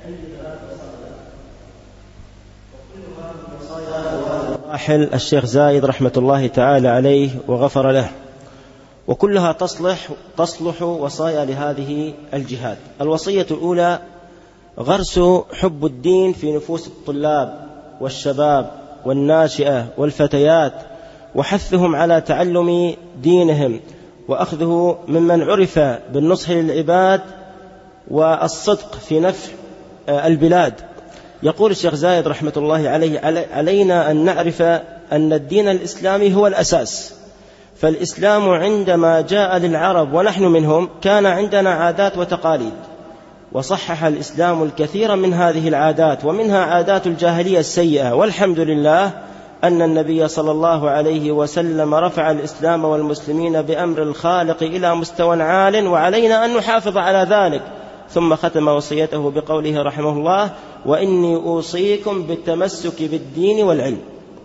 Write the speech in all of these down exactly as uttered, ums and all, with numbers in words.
راحل الشيخ زايد رحمة الله تعالى عليه وغفر له، وكلها تصلح تصلح وصايا لهذه الجهاد. الوصية الأولى غرس حب الدين في نفوس الطلاب والشباب والناشئة والفتيات، وحثهم على تعلم دينهم وأخذه ممن عرف بالنصح للعباد والصدق في نفع البلاد. يقول الشيخ زايد رحمة الله عليه: علينا أن نعرف أن الدين الإسلامي هو الأساس، فالإسلام عندما جاء للعرب ونحن منهم كان عندنا عادات وتقاليد، وصحح الإسلام الكثير من هذه العادات، ومنها عادات الجاهلية السيئة، والحمد لله أن النبي صلى الله عليه وسلم رفع الإسلام والمسلمين بأمر الخالق إلى مستوى عال، وعلينا أن نحافظ على ذلك. ثم ختم وصيته بقوله رحمه الله: وإني أوصيكم بالتمسك بالدين والعلم.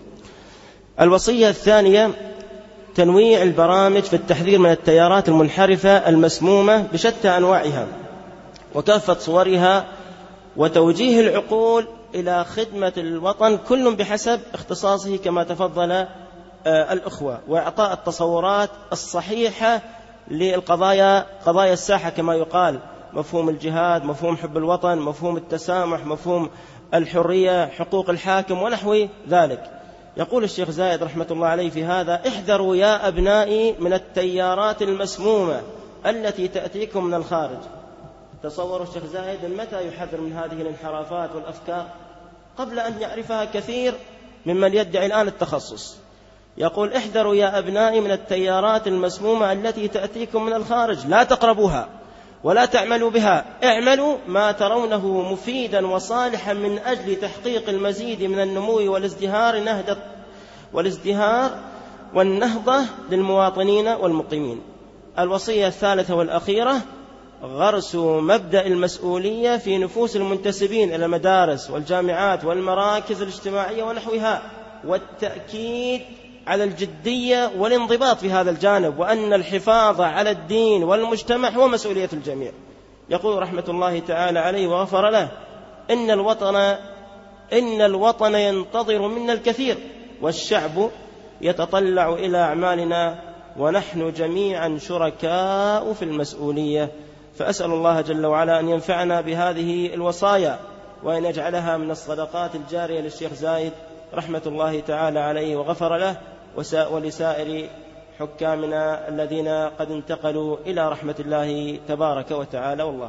الوصية الثانية تنويع البرامج في التحذير من التيارات المنحرفة المسمومة بشتى أنواعها وكافة صورها، وتوجيه العقول إلى خدمة الوطن كل بحسب اختصاصه كما تفضل الأخوة، وإعطاء التصورات الصحيحة للقضايا قضايا الساحة كما يقال: مفهوم الجهاد، مفهوم حب الوطن، مفهوم التسامح، مفهوم الحرية، حقوق الحاكم ونحو ذلك. يقول الشيخ زايد رحمة الله عليه في هذا: احذروا يا أبنائي من التيارات المسمومة التي تأتيكم من الخارج. تصوروا الشيخ زايد متى يحذر من هذه الانحرافات والأفكار؟ قبل أن يعرفها كثير ممن يدعي الآن التخصص. يقول: احذروا يا أبنائي من التيارات المسمومة التي تأتيكم من الخارج، لا تقربوها ولا تعملوا بها، اعملوا ما ترونه مفيدا وصالحا من أجل تحقيق المزيد من النمو والازدهار نهضة والازدهار والنهضة للمواطنين والمقيمين. الوصية الثالثة والأخيرة غرس مبدأ المسؤولية في نفوس المنتسبين إلى المدارس والجامعات والمراكز الاجتماعية ونحوها، والتأكيد على الجدية والانضباط في هذا الجانب، وأن الحفاظ على الدين والمجتمع هو مسؤولية الجميع. يقول رحمة الله تعالى عليه وغفر له: إن الوطن إن الوطن ينتظر منا الكثير، والشعب يتطلع إلى أعمالنا، ونحن جميعا شركاء في المسؤولية. فأسأل الله جل وعلا أن ينفعنا بهذه الوصايا، وأن يجعلها من الصدقات الجارية للشيخ زايد رحمة الله تعالى عليه وغفر له، ولسائر حكامنا الذين قد انتقلوا إلى رحمة الله تبارك وتعالى. والله